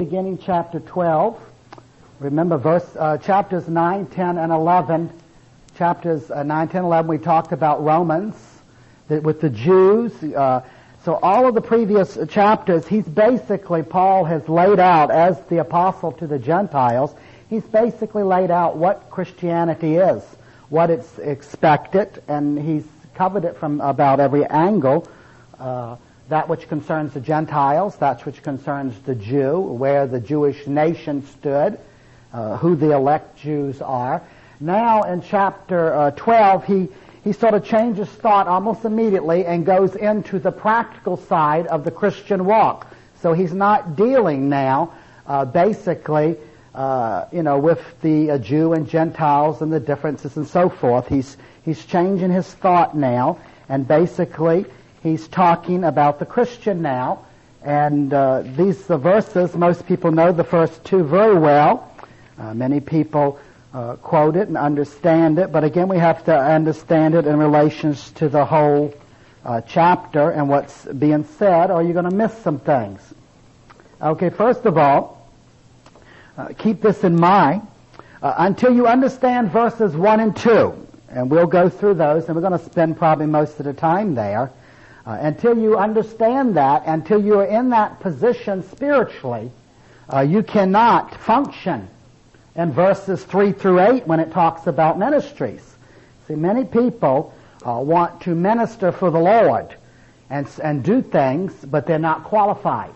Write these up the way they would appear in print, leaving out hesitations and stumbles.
Beginning chapter 12. Remember chapters 9, 10, and 11. Chapters 9, 10, 11, we talked about Romans with the Jews. So all of the previous chapters, Paul has laid out, as the apostle to the Gentiles, he's basically laid out what Christianity is, what it's expected, and he's covered it from about every angle. That which concerns the Gentiles, that which concerns the Jew, where the Jewish nation stood, who the elect Jews are. Now in chapter 12, he sort of changes thought almost immediately and goes into the practical side of the Christian walk. So he's not dealing now basically with the Jew and Gentiles and the differences and so forth. He's changing his thought now, and basically he's talking about the Christian now, and these verses, most people know the first two very well. Many people quote it and understand it, but again we have to understand it in relations to the whole chapter and what's being said, or you're going to miss some things. Okay, first of all, keep this in mind. Until you understand verses 1 and 2, and we'll go through those, and we're going to spend probably most of the time there. Until you understand that, until you are in that position spiritually, you cannot function in verses 3 through 8 when it talks about ministries. See, many people want to minister for the Lord and do things, but they're not qualified.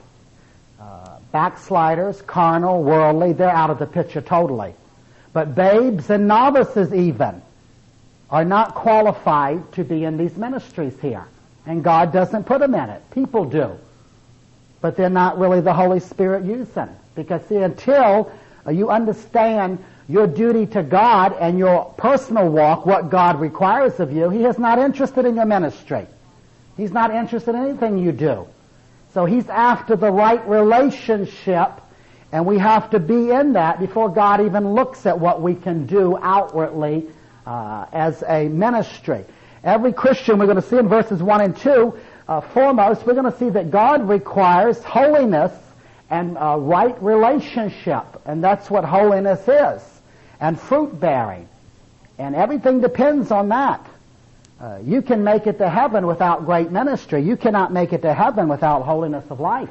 Backsliders, carnal, worldly, they're out of the picture totally. But babes and novices even are not qualified to be in these ministries here. And God doesn't put them in it. People do. But they're not really the Holy Spirit using. Because see, until you understand your duty to God and your personal walk, what God requires of you, He is not interested in your ministry. He's not interested in anything you do. So He's after the right relationship, and we have to be in that before God even looks at what we can do outwardly as a ministry. Every Christian, we're going to see in verses 1 and 2, foremost, we're going to see that God requires holiness and right relationship. And that's what holiness is. And fruit-bearing. And everything depends on that. You can make it to heaven without great ministry. You cannot make it to heaven without holiness of life.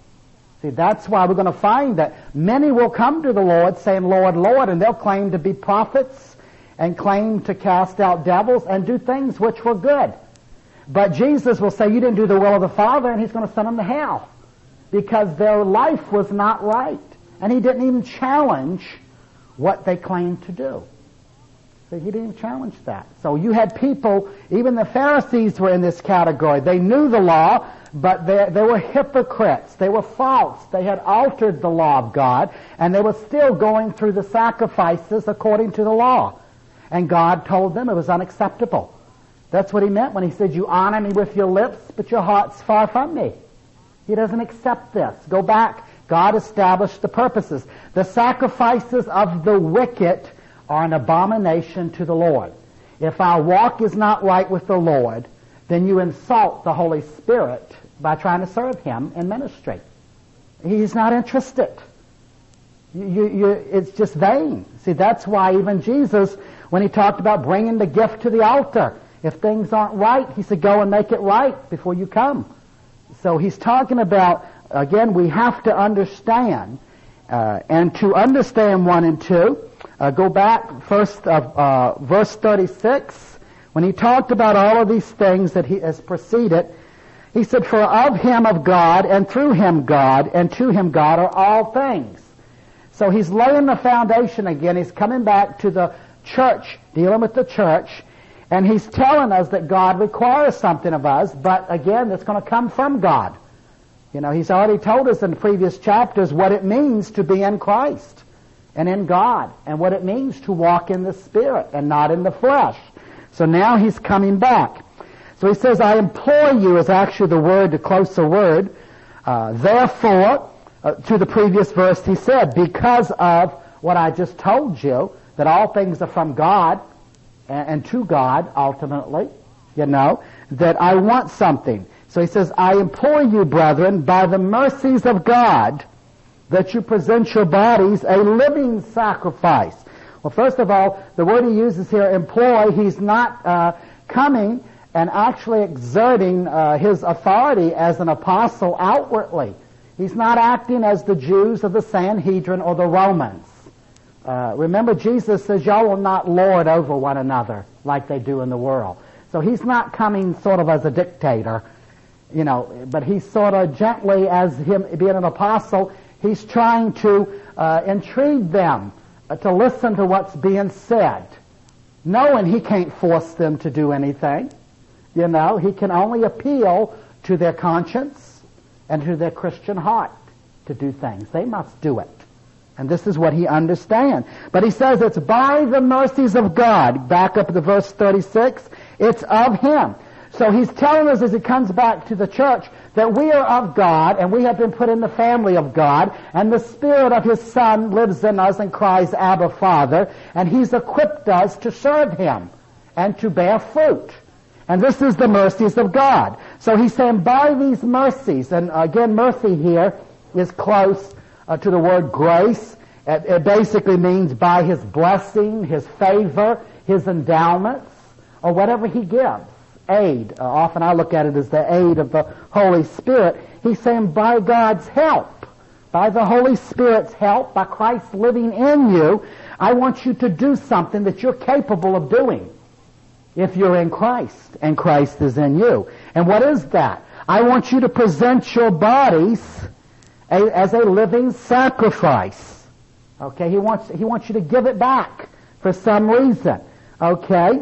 See, that's why we're going to find that many will come to the Lord saying, Lord, Lord, and they'll claim to be prophets and claim to cast out devils and do things which were good. But Jesus will say, you didn't do the will of the Father, and He's going to send them to hell because their life was not right. And He didn't even challenge what they claimed to do. So He didn't even challenge that. So you had people, even the Pharisees were in this category. They knew the law, but they were hypocrites. They were false. They had altered the law of God, and they were still going through the sacrifices according to the law. And God told them it was unacceptable. That's what He meant when He said, you honor me with your lips, but your heart's far from me. He doesn't accept this. Go back. God established the purposes. The sacrifices of the wicked are an abomination to the Lord. If our walk is not right with the Lord, then you insult the Holy Spirit by trying to serve Him in ministry. He's not interested. It's just vain. See, that's why even Jesus, when He talked about bringing the gift to the altar, if things aren't right, He said, go and make it right before you come. So He's talking about, again, we have to understand, and to understand 1 and 2, go back first of verse 36, when He talked about all of these things that He has preceded, He said, for of Him, of God, and through Him, God, and to Him, God, are all things. So He's laying the foundation again. He's coming back to the church, dealing with the church, and He's telling us that God requires something of us, but again, it's going to come from God. You know, He's already told us in previous chapters what it means to be in Christ and in God, and what it means to walk in the Spirit and not in the flesh. So now He's coming back. So He says, I implore you, is actually the word, the closer word. Therefore, to the previous verse He said, because of what I just told you, that all things are from God and to God ultimately, that I want something. So He says, I implore you, brethren, by the mercies of God, that you present your bodies a living sacrifice. Well, first of all, the word he uses here, employ, he's not coming and actually exerting his authority as an apostle outwardly. He's not acting as the Jews of the Sanhedrin or the Romans. Remember, Jesus says, y'all will not lord over one another like they do in the world. So he's not coming sort of as a dictator, but he's sort of gently, as him being an apostle, he's trying to entreat them to listen to what's being said, knowing he can't force them to do anything. He can only appeal to their conscience and to their Christian heart to do things. They must do it. And this is what he understands. But he says it's by the mercies of God. Back up to verse 36. It's of him. So he's telling us as he comes back to the church that we are of God and we have been put in the family of God, and the Spirit of his Son lives in us and cries, Abba, Father, and he's equipped us to serve him and to bear fruit. And this is the mercies of God. So he's saying by these mercies, and again mercy here is close to the word grace. It basically means by his blessing, his favor, his endowments, or whatever he gives. Aid. Often I look at it as the aid of the Holy Spirit. He's saying by God's help, by the Holy Spirit's help, by Christ living in you, I want you to do something that you're capable of doing if you're in Christ and Christ is in you. And what is that? I want you to present your bodies as a living sacrifice. Okay? He wants you to give it back for some reason. Okay?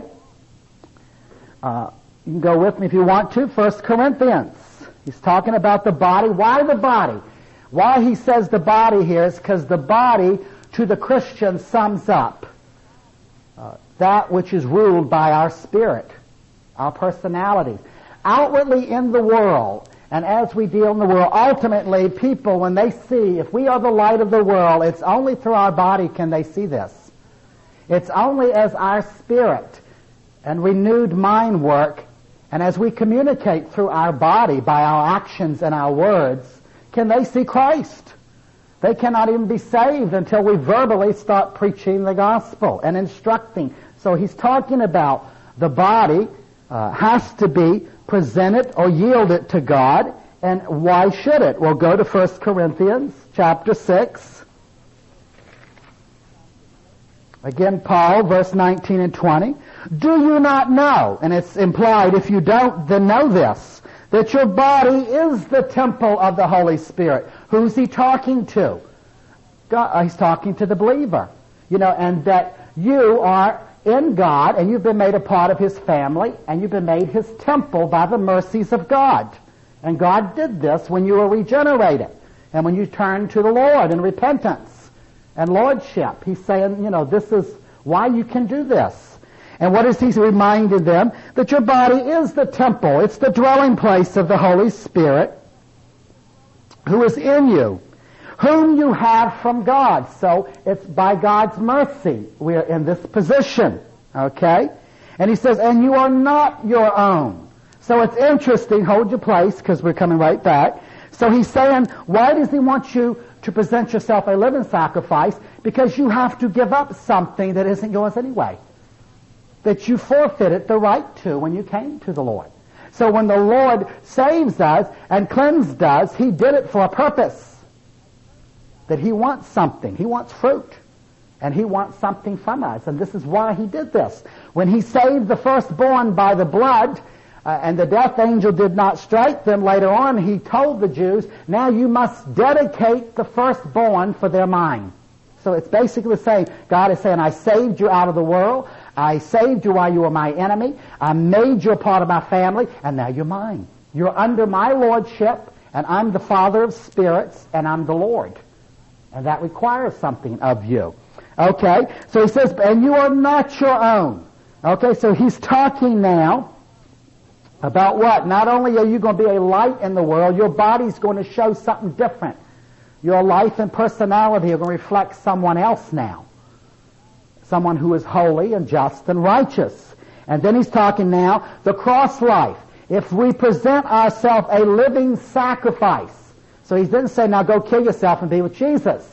You can go with me if you want to. 1 Corinthians. He's talking about the body. Why the body? Why he says the body here is because the body to the Christian sums up that which is ruled by our spirit, our personalities. Outwardly in the world, and as we deal in the world, ultimately people, when they see, if we are the light of the world, it's only through our body can they see this. It's only as our spirit and renewed mind work, and as we communicate through our body by our actions and our words, can they see Christ. They cannot even be saved until we verbally start preaching the gospel and instructing. So he's talking about the body has to be presented or yielded to God. And why should it? Well, go to 1 Corinthians chapter 6. Again, Paul, verse 19 and 20. Do you not know, and it's implied if you don't, then know this, that your body is the temple of the Holy Spirit. Who's he talking to? God, he's talking to the believer. And that you are in God, and you've been made a part of his family, and you've been made his temple by the mercies of God. And God did this when you were regenerated, and when you turned to the Lord in repentance and lordship. He's saying, this is why you can do this. And what is he reminding them? That your body is the temple. It's the dwelling place of the Holy Spirit who is in you, whom you have from God. So it's by God's mercy we're in this position. Okay? And he says, and you are not your own. So it's interesting. Hold your place because we're coming right back. So he's saying, why does he want you to present yourself a living sacrifice? Because you have to give up something that isn't yours anyway, that you forfeited the right to when you came to the Lord. So when the Lord saves us and cleansed us, he did it for a purpose. That he wants something. He wants fruit. And he wants something from us. And this is why he did this. When he saved the firstborn by the blood, and the death angel did not strike them, later on he told the Jews, now you must dedicate the firstborn for their mind. So it's basically saying, God is saying, I saved you out of the world. I saved you while you were my enemy. I made you a part of my family, and now you're mine. You're under my lordship, and I'm the Father of spirits, and I'm the Lord. And that requires something of you. Okay? So he says, and you are not your own. Okay, so he's talking now about what? Not only are you going to be a light in the world, your body's going to show something different. Your life and personality are going to reflect someone else now. Someone who is holy and just and righteous. And then he's talking now, the cross life. If we present ourselves a living sacrifice. So he didn't say, now go kill yourself and be with Jesus.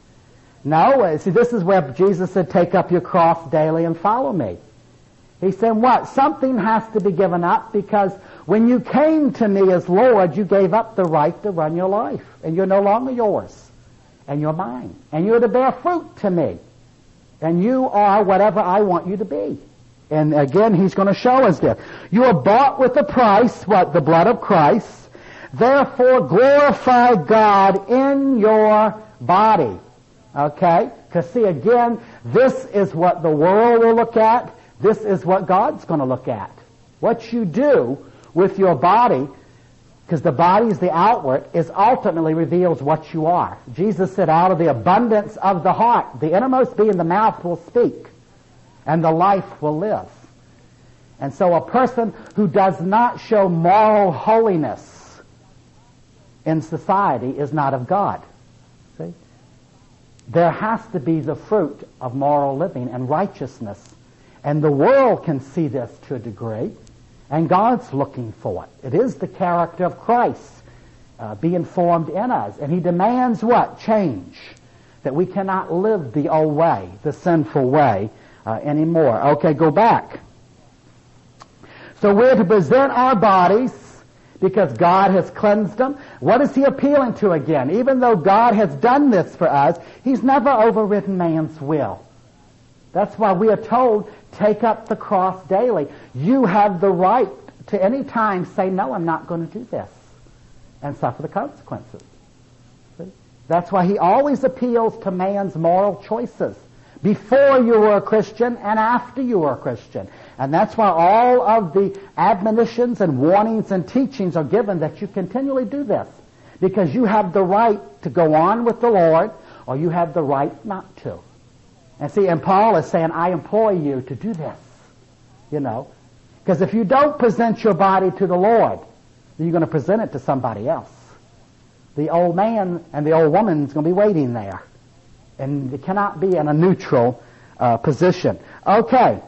No, see, this is where Jesus said, take up your cross daily and follow me. He said, what? Something has to be given up, because when you came to me as Lord, you gave up the right to run your life. And you're no longer yours. And you're mine. And you're to bear fruit to me. And you are whatever I want you to be. And again, he's going to show us this. You are bought with a price, what? The blood of Christ. Therefore, glorify God in your body. Okay? Because see, again, this is what the world will look at. This is what God's going to look at. What you do with your body, because the body is the outward, is ultimately reveals what you are. Jesus said, out of the abundance of the heart, the innermost being, the mouth will speak, and the life will live. And so a person who does not show moral holiness in society is not of God. See? There has to be the fruit of moral living and righteousness. And the world can see this to a degree, and God's looking for it. It is the character of Christ being formed in us. And he demands what? Change. That we cannot live the old way, the sinful way anymore. Okay, go back. So we're to present our bodies because God has cleansed them. What is he appealing to again? Even though God has done this for us, he's never overridden man's will. That's why we are told, take up the cross daily. You have the right to any time say, no, I'm not going to do this, and suffer the consequences. See? That's why he always appeals to man's moral choices before you were a Christian and after you were a Christian. And that's why all of the admonitions and warnings and teachings are given, that you continually do this, because you have the right to go on with the Lord, or you have the right not to. And see, and Paul is saying, I implore you to do this, you know. Because if you don't present your body to the Lord, you're going to present it to somebody else. The old man and the old woman's going to be waiting there. And it cannot be in a neutral position. Okay.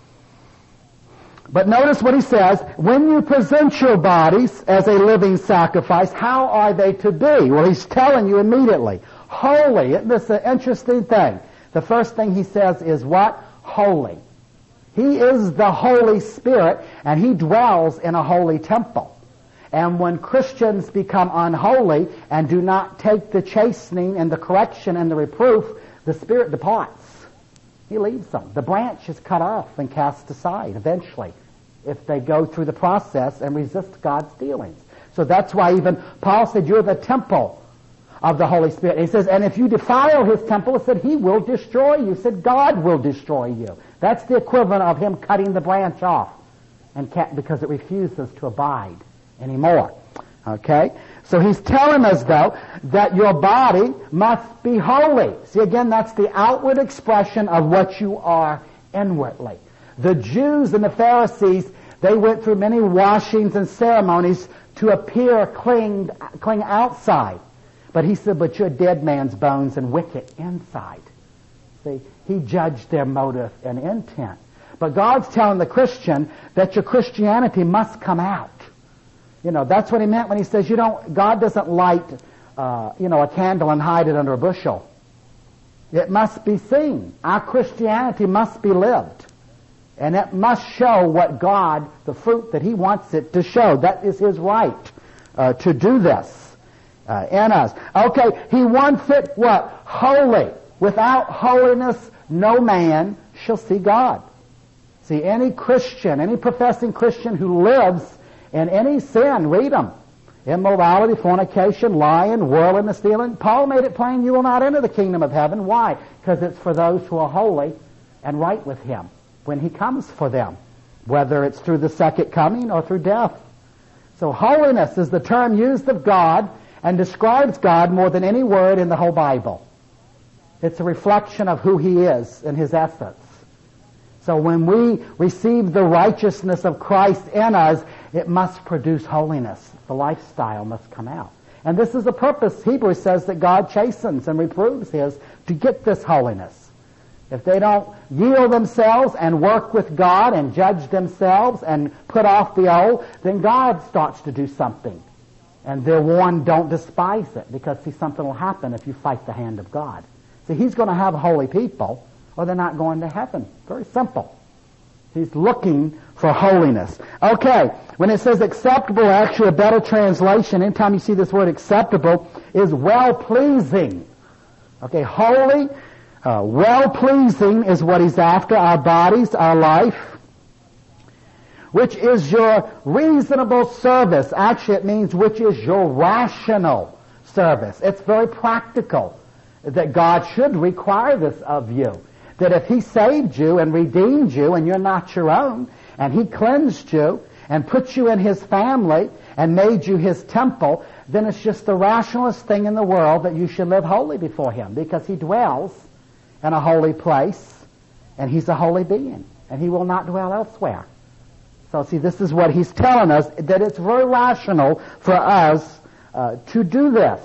But notice what he says, when you present your bodies as a living sacrifice, how are they to be? Well, he's telling you immediately. Holy. Isn't this an interesting thing? The first thing he says is what? Holy. He is the Holy Spirit, and he dwells in a holy temple. And when Christians become unholy and do not take the chastening and the correction and the reproof, the Spirit departs. He leaves them. The branch is cut off and cast aside eventually if they go through the process and resist God's dealings. So that's why even Paul said, you're the temple of the Holy Spirit. He says, and if you defile his temple, he said, he will destroy you. He said, God will destroy you. That's the equivalent of him cutting the branch off, and because it refuses to abide anymore. Okay? So he's telling us, though, that your body must be holy. See, again, that's the outward expression of what you are inwardly. The Jews and the Pharisees, they went through many washings and ceremonies to appear clean outside. But he said, but you're dead man's bones and wicked inside. See, he judged their motive and intent. But God's telling the Christian that your Christianity must come out. You know, that's what he meant when he says God doesn't light, a candle and hide it under a bushel. It must be seen. Our Christianity must be lived. And it must show what God, the fruit that he wants it to show. That is his right to do this. In us. Okay, he wants it what? Holy. Without holiness, no man shall see God. See, any Christian, any professing Christian who lives in any sin, read them. Immorality, fornication, lying, worldliness, stealing. Paul made it plain, you will not enter the kingdom of heaven. Why? Because it's for those who are holy and right with him when he comes for them, whether it's through the second coming or through death. So holiness is the term used of God and describes God more than any word in the whole Bible. It's a reflection of who he is and his essence. So when we receive the righteousness of Christ in us, it must produce holiness. The lifestyle must come out. And this is the purpose. Hebrews says that God chastens and reproves his to get this holiness. If they don't yield themselves and work with God and judge themselves and put off the old, then God starts to do something And they're warned, don't despise it, because see, something will happen if you fight the hand of God. See, he's going to have holy people, or they're not going to heaven. Very simple. He's looking for holiness. Okay, when it says acceptable, actually a better translation, anytime you see this word acceptable, is well-pleasing. Okay, holy, well-pleasing is what he's after, our bodies, our life, which is your reasonable service. Actually, it means which is your rational service. It's very practical that God should require this of you. That if he saved you and redeemed you and you're not your own, and he cleansed you and put you in his family and made you his temple, then it's just the rationalist thing in the world that you should live holy before him, because he dwells in a holy place and he's a holy being and he will not dwell elsewhere. So see, this is what he's telling us, that it's very rational for us to do this.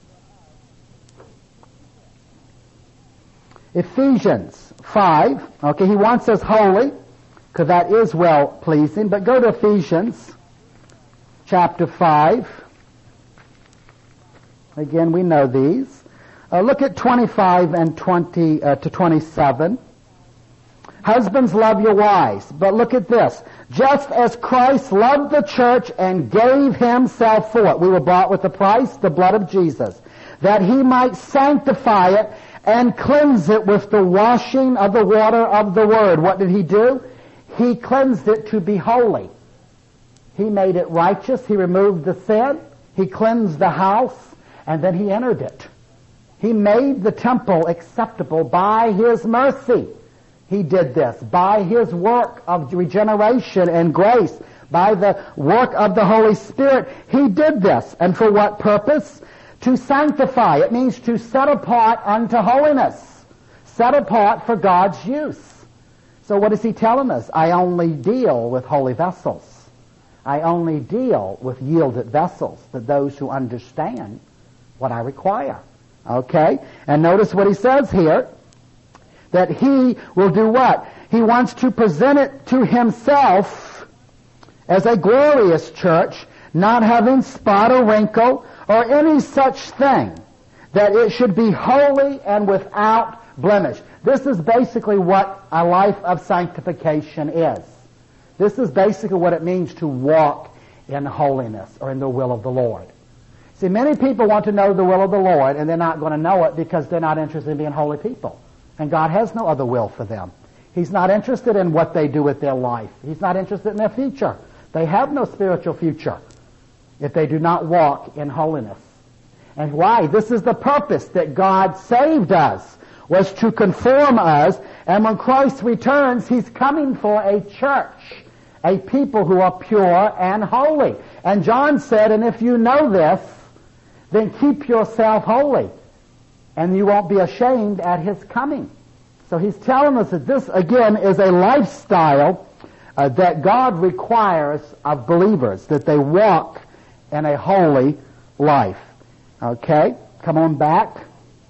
Ephesians 5, okay, he wants us holy, because that is well-pleasing, but go to Ephesians chapter 5. Again, we know these. Look at 25 and 20 to 27. Husbands, love your wives. But look at this. Just as Christ loved the church and gave himself for it. We were bought with a price, the blood of Jesus. That he might sanctify it and cleanse it with the washing of the water of the Word. What did he do? He cleansed it to be holy. He made it righteous. He removed the sin. He cleansed the house. And then he entered it. He made the temple acceptable by his mercy. He did this by his work of regeneration and grace, by the work of the Holy Spirit. He did this. And for what purpose? To sanctify. It means to set apart unto holiness. Set apart for God's use. So what is he telling us? I only deal with holy vessels. I only deal with yielded vessels, that those who understand what I require. Okay? And notice what he says here. That he will do what? He wants to present it to himself as a glorious church, not having spot or wrinkle or any such thing, that it should be holy and without blemish. This is basically what a life of sanctification is. This is basically what it means to walk in holiness or in the will of the Lord. See, many people want to know the will of the Lord, and they're not going to know it because they're not interested in being holy people. And God has no other will for them. He's not interested in what they do with their life. He's not interested in their future. They have no spiritual future if they do not walk in holiness. And why? This is the purpose that God saved us, was to conform us. And when Christ returns, he's coming for a church, a people who are pure and holy. And John said, and if you know this, then keep yourself holy, and you won't be ashamed at his coming. So he's telling us that this, again, is a lifestyle that God requires of believers, that they walk in a holy life. Okay, come on back.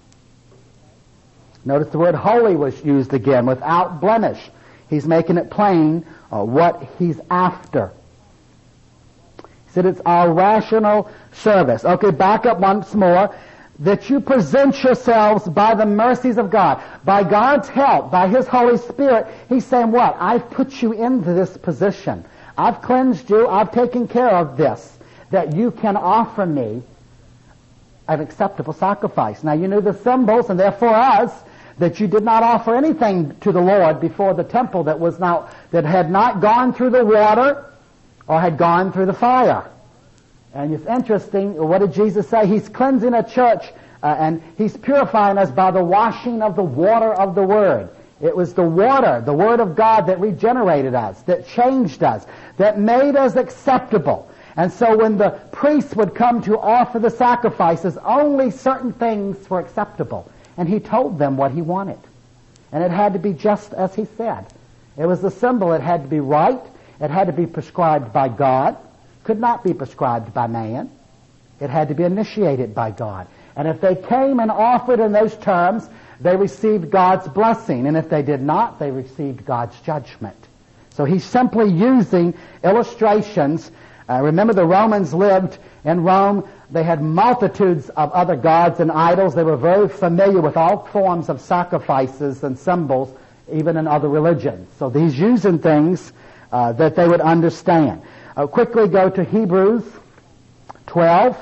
Notice the word holy was used again, without blemish. He's making it plain what he's after. He said it's our rational service. Okay, back up once more. That you present yourselves by the mercies of God, by God's help, by his Holy Spirit. He's saying what? I've put you into this position. I've cleansed you. I've taken care of this, that you can offer me an acceptable sacrifice. Now you knew the symbols, and therefore us, that you did not offer anything to the Lord before the temple that had not gone through the water or had gone through the fire. And it's interesting, what did Jesus say? He's cleansing a church and he's purifying us by the washing of the water of the Word. It was the water, the Word of God, that regenerated us, that changed us, that made us acceptable. And so when the priests would come to offer the sacrifices, only certain things were acceptable. And he told them what he wanted. And it had to be just as he said. It was the symbol. It had to be right. It had to be prescribed by God. Could not be prescribed by man. It had to be initiated by God. And if they came and offered in those terms, they received God's blessing. And if they did not, they received God's judgment. So he's simply using illustrations Remember, the Romans lived in Rome. They had multitudes of other gods and idols. They were very familiar with all forms of sacrifices and symbols, even in other religions. So he's using things that they would understand. I'll quickly go to Hebrews 12.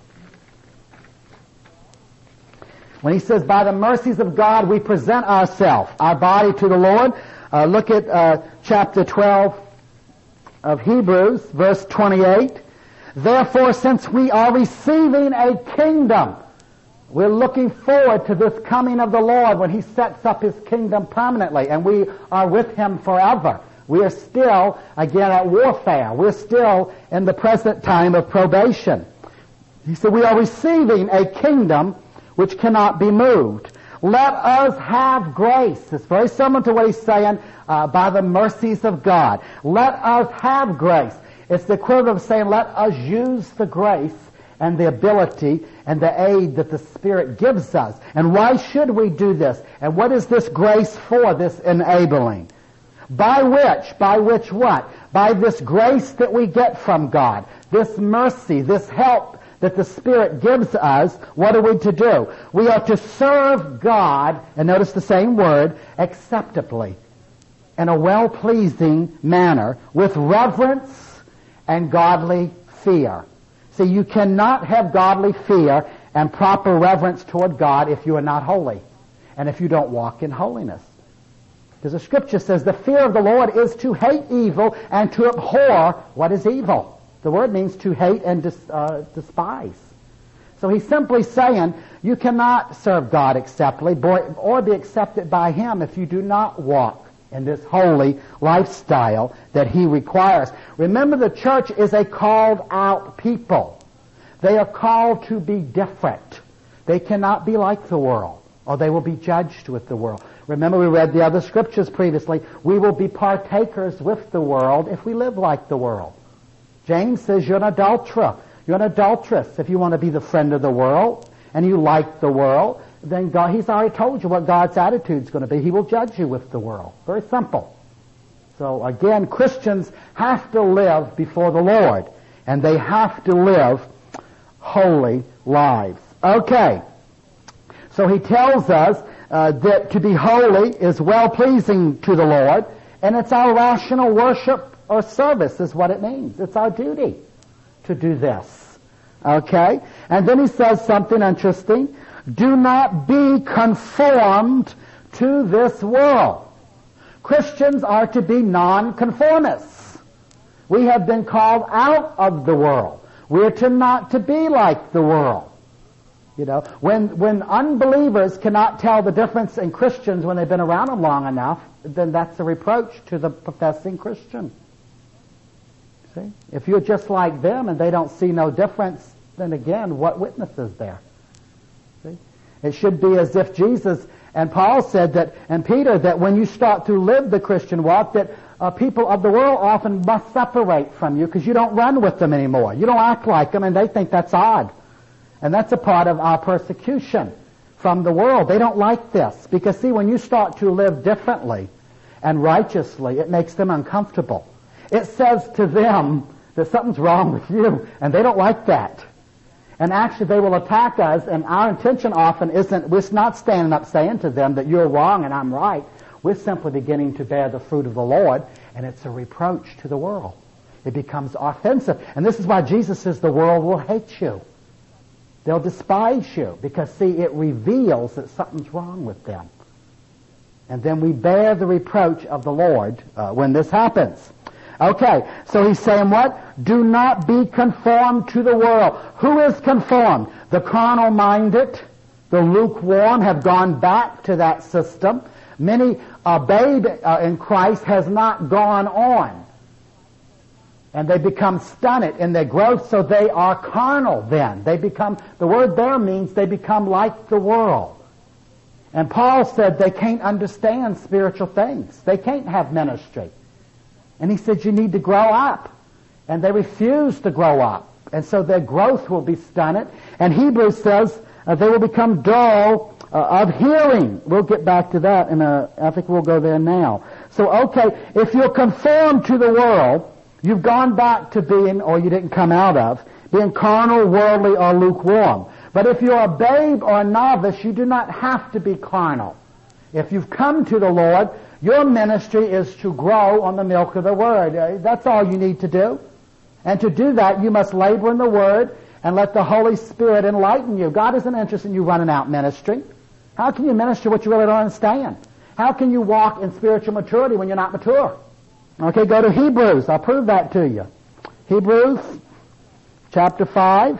When he says, by the mercies of God we present ourselves, our body to the Lord. Look at chapter 12 of Hebrews, verse 28. Therefore, since we are receiving a kingdom, we're looking forward to this coming of the Lord when he sets up his kingdom permanently, and we are with him forever. We are still, again, at warfare. We're still in the present time of probation. He said, we are receiving a kingdom which cannot be moved. Let us have grace. It's very similar to what he's saying, by the mercies of God. Let us have grace. It's the equivalent of saying, let us use the grace and the ability and the aid that the Spirit gives us. And why should we do this? And what is this grace for, this enabling? By which what? By this grace that we get from God, this mercy, this help that the Spirit gives us. What are we to do? We are to serve God, and notice the same word, acceptably, in a well-pleasing manner, with reverence and godly fear. See, you cannot have godly fear and proper reverence toward God if you are not holy, and if you don't walk in holiness. Because the Scripture says the fear of the Lord is to hate evil and to abhor what is evil. The word means to hate and despise. So he's simply saying you cannot serve God acceptably or be accepted by him if you do not walk in this holy lifestyle that he requires. Remember, the church is a called out people. They are called to be different. They cannot be like the world, or they will be judged with the world. Remember, we read the other scriptures previously. We will be partakers with the world if we live like the world. James says you're an adulterer. You're an adulteress if you want to be the friend of the world and you like the world. Then God, he's already told you what God's attitude is going to be. He will judge you with the world. Very simple. So again, Christians have to live before the Lord, and they have to live holy lives. Okay. So he tells us that to be holy is well-pleasing to the Lord, and it's our rational worship or service is what it means. It's our duty to do this. Okay? And then he says something interesting. Do not be conformed to this world. Christians are to be non-conformists. We have been called out of the world. We're to not to be like the world. You know, when unbelievers cannot tell the difference in Christians when they've been around them long enough, then that's a reproach to the professing Christian. See? If you're just like them and they don't see no difference, then again, what witness is there? See? It should be as if Jesus and Paul said that, and Peter, that when you start to live the Christian walk, that people of the world often must separate from you because you don't run with them anymore. You don't act like them, and they think that's odd. And that's a part of our persecution from the world. They don't like this because, see, when you start to live differently and righteously, it makes them uncomfortable. It says to them that something's wrong with you, and they don't like that. And actually, they will attack us, and our intention often isn't, we're not standing up saying to them that you're wrong and I'm right. We're simply beginning to bear the fruit of the Lord, and it's a reproach to the world. It becomes offensive. And this is why Jesus says the world will hate you. They'll despise you, because, see, it reveals that something's wrong with them. And then we bear the reproach of the Lord when this happens. Okay, so he's saying what? Do not be conformed to the world. Who is conformed? The carnal-minded, the lukewarm have gone back to that system. Many, a babe in Christ has not gone on. And they become stunted in their growth, so they are carnal then. They become, the word there means they become like the world. And Paul said they can't understand spiritual things. They can't have ministry. And he said you need to grow up. And they refuse to grow up. And so their growth will be stunted. And Hebrews says they will become dull of hearing. We'll get back to that, and I think we'll go there now. So, okay, if you're conformed to the world, You've gone back to being, or you didn't come out of, being carnal, worldly, or lukewarm. But if you're a babe or a novice, you do not have to be carnal. If you've come to the Lord, your ministry is to grow on the milk of the Word. That's all you need to do. And to do that, you must labor in the Word and let the Holy Spirit enlighten you. God isn't interested in you running out ministry. How can you minister what you really don't understand? How can you walk in spiritual maturity when you're not mature? Okay, go to Hebrews. I'll prove that to you. Hebrews chapter 5.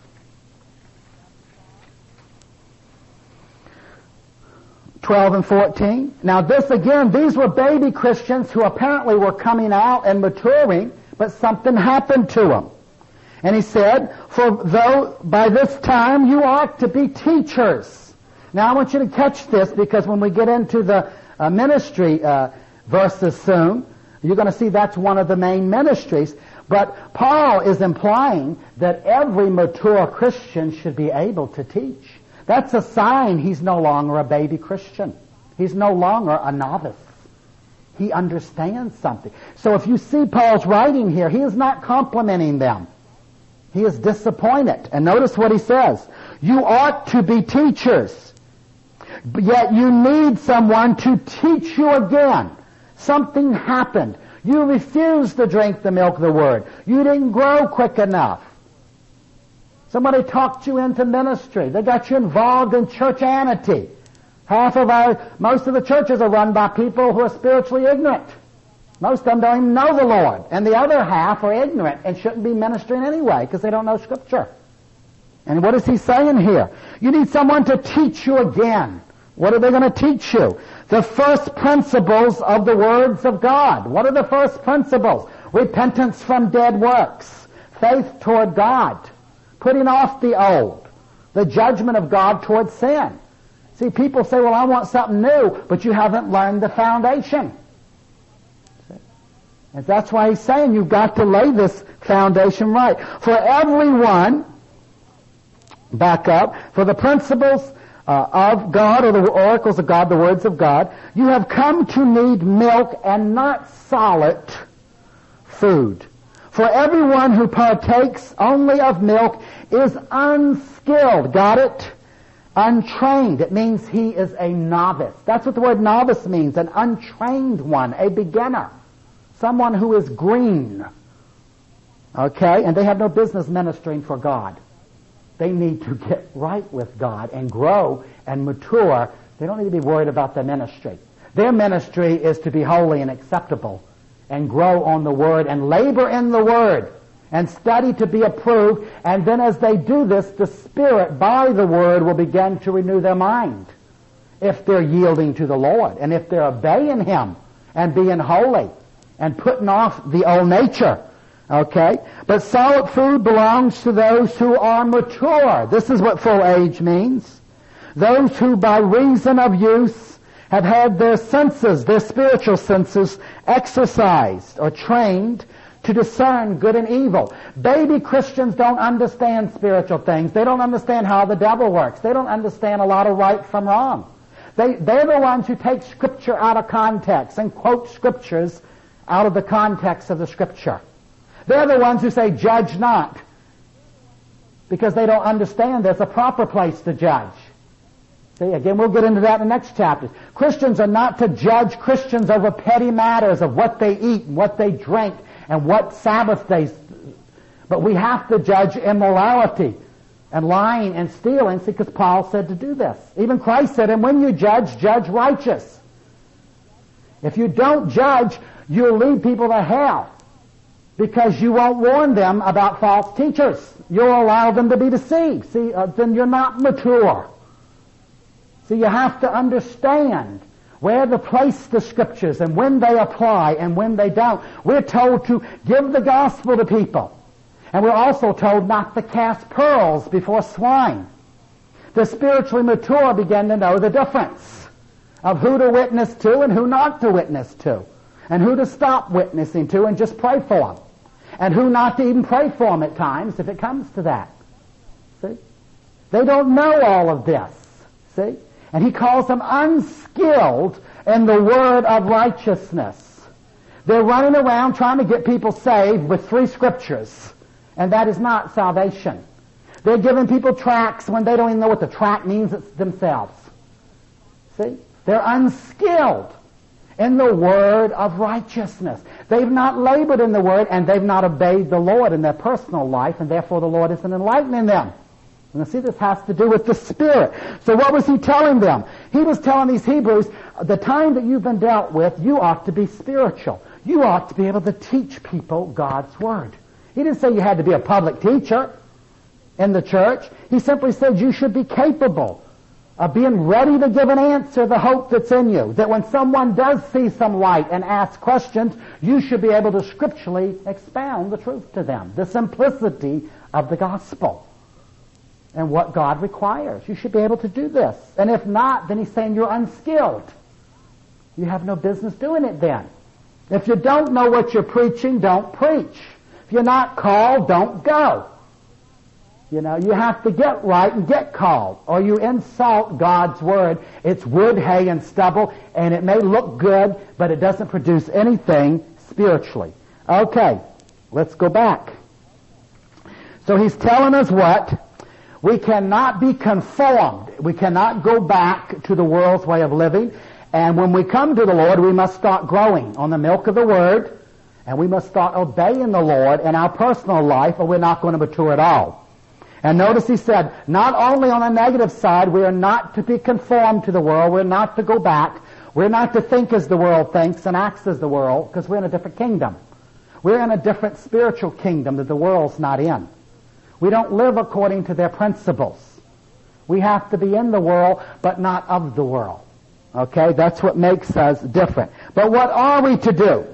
(12 and 14). Now this again, these were baby Christians who apparently were coming out and maturing, but something happened to them. And he said, for though by this time you ought to be teachers. Now I want you to catch this, because when we get into the ministry verses soon, you're going to see that's one of the main ministries. But Paul is implying that every mature Christian should be able to teach. That's a sign he's no longer a baby Christian. He's no longer a novice. He understands something. So if you see Paul's writing here, he is not complimenting them. He is disappointed. And notice what he says. You ought to be teachers, yet you need someone to teach you again. Something happened. You refused to drink the milk of the Word. You didn't grow quick enough. Somebody talked you into ministry. They got you involved in churchianity. Most of the churches are run by people who are spiritually ignorant. Most of them don't even know the Lord. And the other half are ignorant and shouldn't be ministering anyway because they don't know Scripture. And what is he saying here? You need someone to teach you again. What are they going to teach you? The first principles of the words of God. What are the first principles? Repentance from dead works. Faith toward God. Putting off the old. The judgment of God toward sin. See, people say, well, I want something new, but you haven't learned the foundation. And that's why he's saying you've got to lay this foundation right. For everyone, back up, for the principles of God, or the oracles of God, the words of God, you have come to need milk and not solid food. For everyone who partakes only of milk is unskilled. Got it? Untrained. It means he is a novice. That's what the word novice means, an untrained one, a beginner. Someone who is green. Okay? And they have no business ministering for God. They need to get right with God and grow and mature. They don't need to be worried about their ministry. Their ministry is to be holy and acceptable and grow on the Word and labor in the Word and study to be approved. And then as they do this, the Spirit by the Word will begin to renew their mind if they're yielding to the Lord and if they're obeying Him and being holy and putting off the old nature. Okay? But solid food belongs to those who are mature. This is what full age means. Those who by reason of use have had their senses, their spiritual senses, exercised or trained to discern good and evil. Baby Christians don't understand spiritual things. They don't understand how the devil works. They don't understand a lot of right from wrong. They're the ones who take Scripture out of context and quote Scriptures out of the context of the Scripture. They're the ones who say, judge not, because they don't understand there's a proper place to judge. See, again, we'll get into that in the next chapters. Christians are not to judge Christians over petty matters of what they eat and what they drink and what Sabbath days. But we have to judge immorality and lying and stealing, because Paul said to do this. Even Christ said, and when you judge, judge righteous. If you don't judge, you'll lead people to hell, because you won't warn them about false teachers. You'll allow them to be deceived. See, then you're not mature. See, you have to understand where to place the Scriptures and when they apply and when they don't. We're told to give the gospel to people. And we're also told not to cast pearls before swine. The spiritually mature begin to know the difference of who to witness to and who not to witness to, and who to stop witnessing to and just pray for them, and who not to even pray for them at times if it comes to that. See? They don't know all of this. See? And he calls them unskilled in the word of righteousness. They're running around trying to get people saved with 3 scriptures, and that is not salvation. They're giving people tracts when they don't even know what the tract means themselves. See? They're unskilled in the word of righteousness. They've not labored in the word, and they've not obeyed the Lord in their personal life, and therefore the Lord isn't enlightening them. And see, this has to do with the Spirit. So what was he telling them? He was telling these Hebrews, the time that you've been dealt with, you ought to be spiritual. You ought to be able to teach people God's Word. He didn't say you had to be a public teacher in the church. He simply said you should be capable of being ready to give an answer, the hope that's in you. That when someone does see some light and ask questions, you should be able to scripturally expound the truth to them. The simplicity of the gospel and what God requires. You should be able to do this. And if not, then he's saying you're unskilled. You have no business doing it then. If you don't know what you're preaching, don't preach. If you're not called, don't go. You know, you have to get right and get called, or you insult God's Word. It's wood, hay, and stubble, and it may look good, but it doesn't produce anything spiritually. Okay, let's go back. So he's telling us what? We cannot be conformed. We cannot go back to the world's way of living. And when we come to the Lord, we must start growing on the milk of the Word, and we must start obeying the Lord in our personal life, or we're not going to mature at all. And notice he said, not only on the negative side, we are not to be conformed to the world, we're not to go back, we're not to think as the world thinks and acts as the world, because we're in a different kingdom. We're in a different spiritual kingdom that the world's not in. We don't live according to their principles. We have to be in the world, but not of the world. Okay, that's what makes us different. But what are we to do?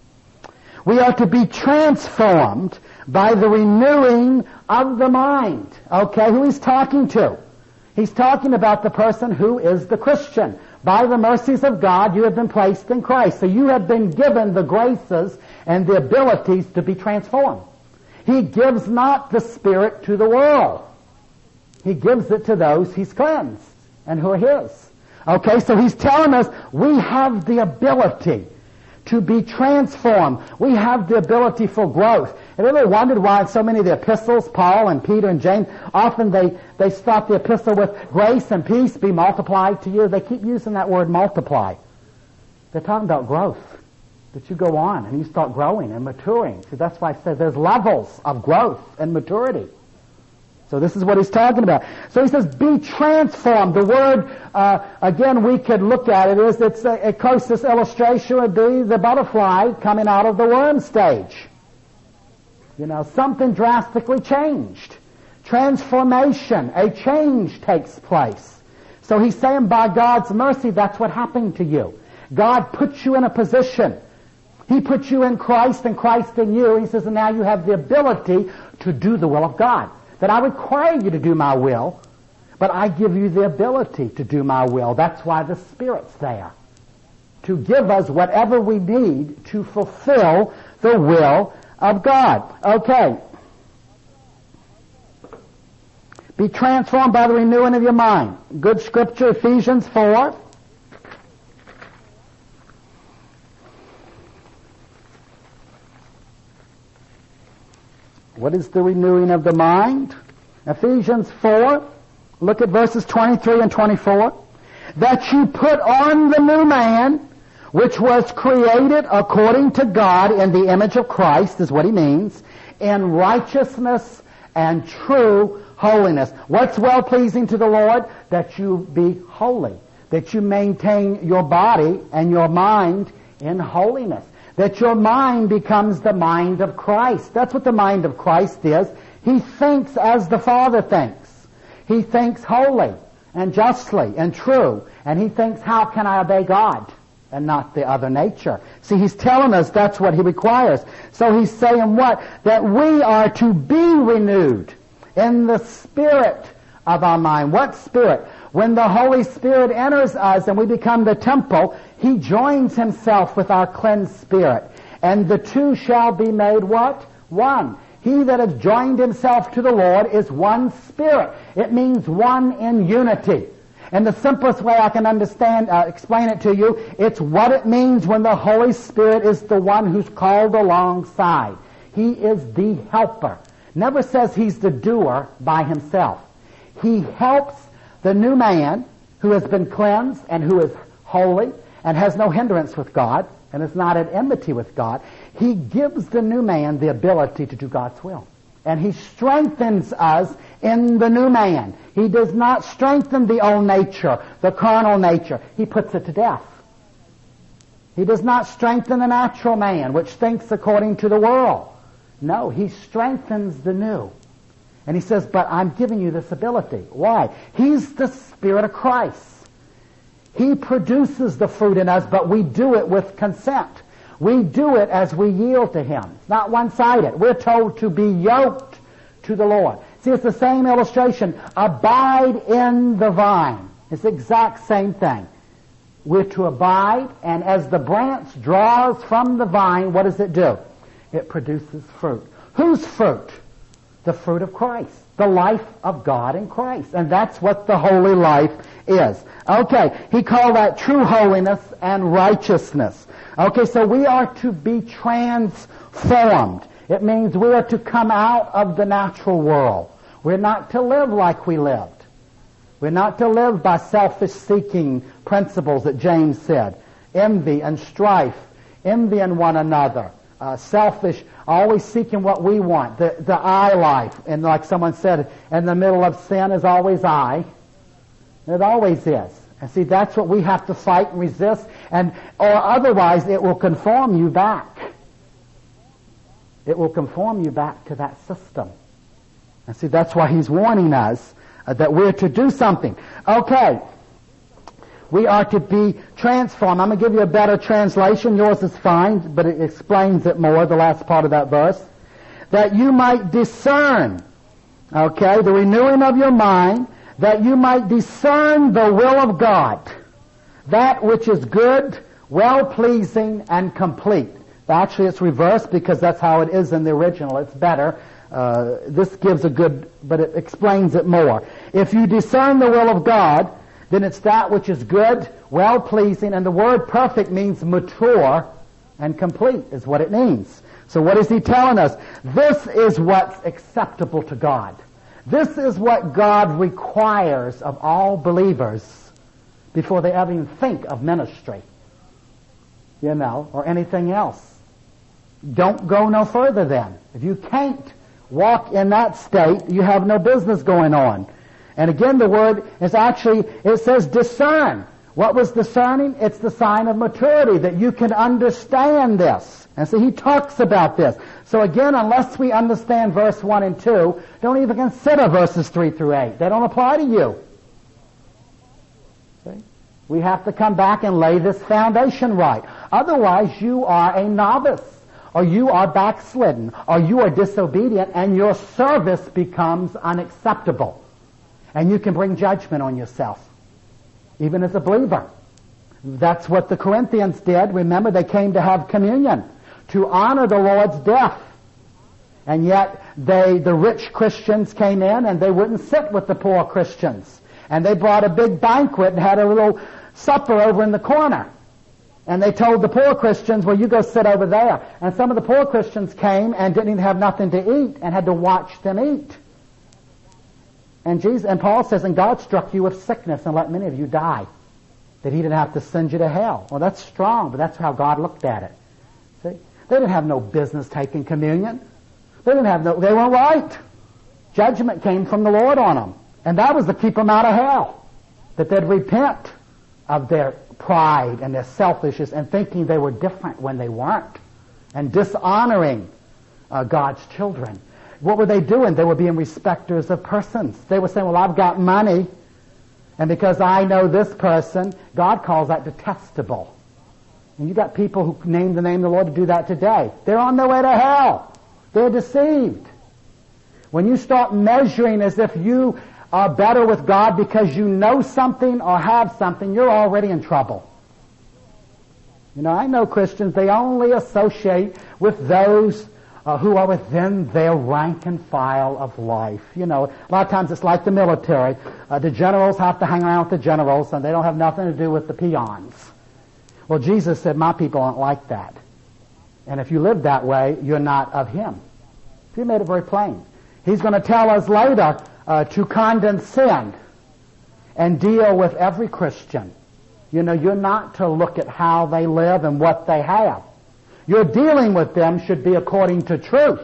We are to be transformed by the renewing of the mind. Okay, who he's talking to? He's talking about the person who is the Christian. By the mercies of God, you have been placed in Christ. So you have been given the graces and the abilities to be transformed. He gives not the Spirit to the world. He gives it to those he's cleansed and who are his. Okay, so he's telling us we have the ability to be transformed. We have the ability for growth. Have you ever wondered why in so many of the epistles, Paul and Peter and James, often they start the epistle with grace and peace be multiplied to you? They keep using that word multiply. They're talking about growth. That you go on and you start growing and maturing. See, that's why I said there's levels of growth and maturity. So this is what he's talking about. So he says, be transformed. The word, again, we could look at it as it's a closest illustration would be the butterfly coming out of the worm stage. You know, something drastically changed. Transformation, a change takes place. So he's saying by God's mercy, that's what happened to you. God puts you in a position. He puts you in Christ and Christ in you. He says, and now you have the ability to do the will of God. That I require you to do my will, but I give you the ability to do my will. That's why the Spirit's there. To give us whatever we need to fulfill the will of God. Okay. Be transformed by the renewing of your mind. Good scripture, Ephesians 4. What is the renewing of the mind? Ephesians 4, look at verses 23 and 24. That you put on the new man, which was created according to God in the image of Christ, is what he means, in righteousness and true holiness. What's well-pleasing to the Lord? That you be holy. That you maintain your body and your mind in holiness. That your mind becomes the mind of Christ. That's what the mind of Christ is. He thinks as the Father thinks. He thinks holy and justly and true. And he thinks, how can I obey God and not the other nature? See, he's telling us that's what he requires. So he's saying what? That we are to be renewed in the spirit of our mind. What spirit? When the Holy Spirit enters us and we become the temple, he joins himself with our cleansed spirit. And the two shall be made what? One. He that has joined himself to the Lord is one spirit. It means one in unity. And the simplest way I can explain it to you, it's what it means when the Holy Spirit is the one who's called alongside. He is the helper. Never says he's the doer by himself. He helps the new man who has been cleansed and who is holy and has no hindrance with God and is not at enmity with God. He gives the new man the ability to do God's will. And he strengthens us in the new man. He does not strengthen the old nature, the carnal nature. He puts it to death. He does not strengthen the natural man, which thinks according to the world. No, he strengthens the new. And he says, but I'm giving you this ability. Why? He's the Spirit of Christ. He produces the fruit in us, but we do it with consent. We do it as we yield to Him. It's not one-sided. We're told to be yoked to the Lord. See, it's the same illustration. Abide in the vine. It's the exact same thing. We're to abide, and as the branch draws from the vine, what does it do? It produces fruit. Whose fruit? The fruit of Christ. The life of God in Christ. And that's what the holy life is. Okay, he called that true holiness and righteousness. Okay, so we are to be transformed. It means we are to come out of the natural world. We're not to live like we lived. We're not to live by selfish-seeking principles that James said. Envy and strife, envying one another, selfish, always seeking what we want, the I life. And like someone said, in the middle of sin is always I. It always is. And see, that's what we have to fight and resist, or otherwise it will conform you back. It will conform you back to that system. And see, that's why he's warning us that we're to do something. Okay. We are to be transformed. I'm going to give you a better translation. Yours is fine, but it explains it more, the last part of that verse. That you might discern, okay, the renewing of your mind, that you might discern the will of God, that which is good, well-pleasing, and complete. Actually, it's reversed because that's how it is in the original. It's better. This gives a good, but it explains it more. If you discern the will of God, then it's that which is good, well-pleasing, and the word perfect means mature and complete is what it means. So what is he telling us? This is what's acceptable to God. This is what God requires of all believers before they ever even think of ministry, or anything else. Don't go no further then. If you can't walk in that state, you have no business going on. And again, the word is actually, it says discern. What was discerning? It's the sign of maturity, that you can understand this. And so he talks about this. So again, unless we understand verse 1 and 2, don't even consider verses 3 through 8. They don't apply to you. See? We have to come back and lay this foundation right. Otherwise, you are a novice, or you are backslidden, or you are disobedient, and your service becomes unacceptable. And you can bring judgment on yourself, even as a believer. That's what the Corinthians did. Remember, they came to have communion, to honor the Lord's death. And yet, the rich Christians came in and they wouldn't sit with the poor Christians. And they brought a big banquet and had a little supper over in the corner. And they told the poor Christians, well, you go sit over there. And some of the poor Christians came and didn't even have nothing to eat and had to watch them eat. And Paul says, and God struck you with sickness and let many of you die, that he didn't have to send you to hell. Well, that's strong, but that's how God looked at it. See? They didn't have no business taking communion. They weren't right. Judgment came from the Lord on them. And that was to keep them out of hell. That they'd repent of their pride and their selfishness and thinking they were different when they weren't. And dishonoring God's children. What were they doing? They were being respecters of persons. They were saying, well, I've got money, and because I know this person, God calls that detestable. And you got people who name the name of the Lord to do that today. They're on their way to hell. They're deceived. When you start measuring as if you are better with God because you know something or have something, you're already in trouble. I know Christians, they only associate with those who are within their rank and file of life. You know, a lot of times it's like the military. The generals have to hang around with the generals, and they don't have nothing to do with the peons. Well, Jesus said, my people aren't like that. And if you live that way, you're not of Him. He made it very plain. He's going to tell us later to condescend and deal with every Christian. You know, you're not to look at how they live and what they have. Your dealing with them should be according to truth.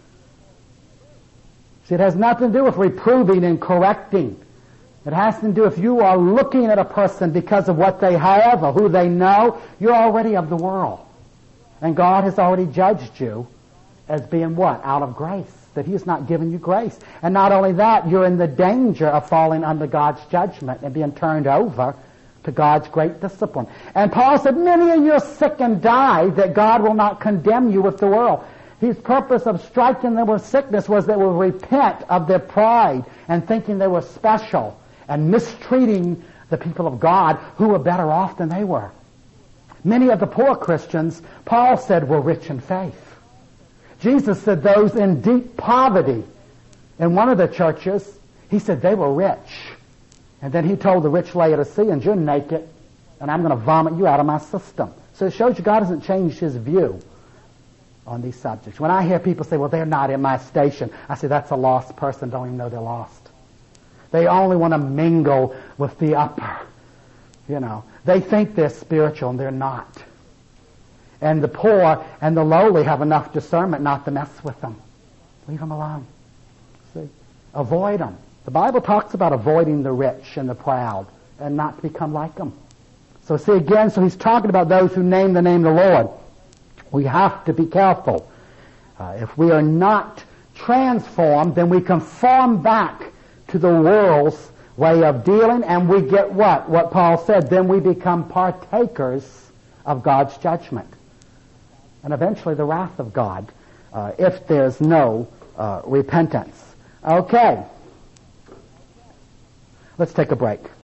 See, it has nothing to do with reproving and correcting. It has to do if you are looking at a person because of what they have or who they know, you're already of the world. And God has already judged you as being what? Out of grace. That He has not given you grace. And not only that, you're in the danger of falling under God's judgment and being turned over to God's great discipline. And Paul said, many of you are sick and die, that God will not condemn you with the world. His purpose of striking them with sickness was they would repent of their pride and thinking they were special and mistreating the people of God who were better off than they were. Many of the poor Christians, Paul said, were rich in faith. Jesus said those in deep poverty. In one of the churches, He said they were rich. And then He told the rich Laodiceans, you're naked, and I'm going to vomit you out of my system. So it shows you God hasn't changed His view on these subjects. When I hear people say, well, they're not in my station, I say that's a lost person, don't even know they're lost. They only want to mingle with the upper. You know, they think they're spiritual and they're not. And the poor and the lowly have enough discernment not to mess with them. Leave them alone. See? Avoid them. The Bible talks about avoiding the rich and the proud and not to become like them. So see again, so he's talking about those who name the name of the Lord. We have to be careful. If we are not transformed, then we conform back to the world's way of dealing, and we get what? What Paul said, then we become partakers of God's judgment. And eventually the wrath of God, if there's no repentance. Okay. Let's take a break.